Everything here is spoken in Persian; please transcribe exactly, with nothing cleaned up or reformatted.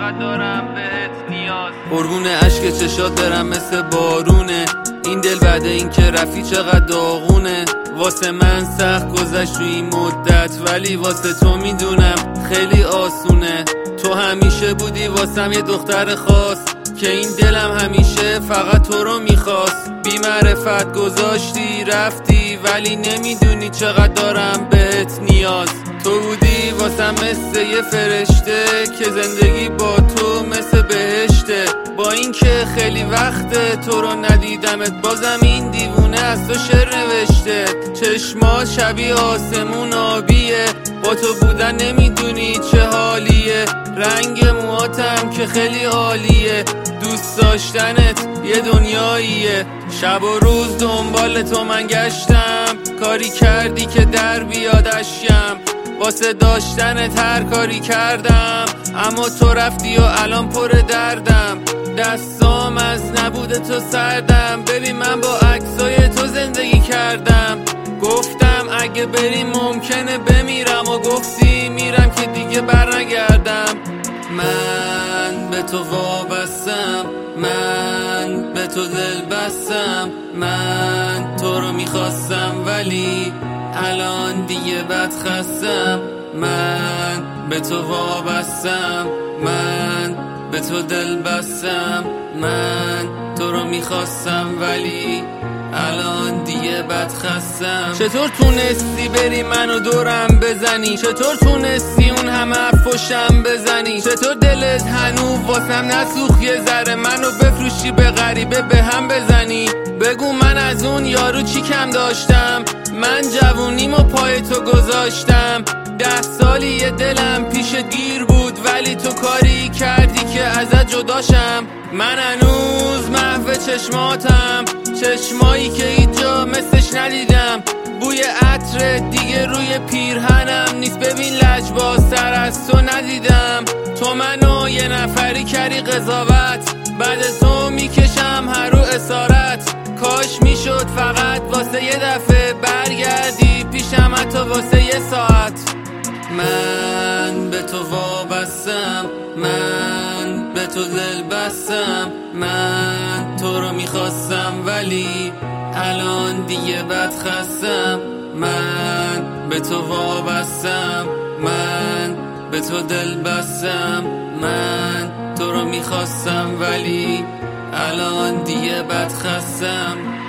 چقدر دارم بهت نیاز. قربون اشک چشات برم مثل بارونه، این دل بعد این که رفی چقدر داغونه. واسه من سخت گذشت تو این مدت، ولی واسه تو میدونم خیلی آسونه. تو همیشه بودی واسم یه دختر خاص، که این دلم همیشه فقط تو رو میخواست. بی معرفت گذاشتی رفتی، ولی نمیدونی چقدر دارم بهت نیاز. تو بودی واسم مثل یه فرشته، که زندگی با تو مثل بهشته. با اینکه خیلی وقته تو رو ندیدمت، بازم این دیوونه از تو شعر نوشته. چشما شبیه آسمون آبیه، با تو بودن نمیدونی چه حالیه. رنگ موهاتم که خیلی عالیه، دوست داشتنت یه دنیاییه. شب و روز دنبال تو من گشتم، کاری کردی که در بیادشم. واسه داشتنت هر کاری کردم، اما تو رفتی و الان پر دردم. دستام از نبود تو سردم، ببین من با عکسای تو زندگی کردم. گفتم اگه بریم ممکنه بمیرم، و گفتی میرم که دیگه برنگردم. من به تو وابستم، من به تو دل بستم. من تو رو میخواستم ولی الان دیگه بد خستم. من به تو وابستم، من به تو دل بستم. من تو رو میخواستم ولی الان دیگه بد خستم. چطور تونستی بری منو دورم بزنی؟ چطور تونستی اون همه پشتم بزنی؟ چطور دلت هنوز واسم نسوخت یه ذره؟ منو بفروشی به غریبه به هم بزنی؟ بگو من از اون یارو چی کم داشتم؟ من جوونیمو پای تو گذاشتم. ده سالی یه دلم پیش گیر بود، ولی تو کاری کردی که ازت جداشم. من هنوز محو چشماتم، چشمایی که هیچ جا مثلش ندیدم. بوی عطر دیگه روی پیرهنم نیست، ببین لجباز سر از تو ندیدم. تو منو یه نفری کردی قضاوت، بعد تو میکشم هر رو اسارت. کاش میشد فقط واسه یه دفعه برگردی پیشم، حتی واسه یه ساعت. من به تو وابستم، من به تو دل بستم. من تو رو میخواستم ولی الان دیگه بد خستم. من به تو وابستم، من به تو دل بستم. من تو رو میخواستم ولی الان دیگه بد خستم.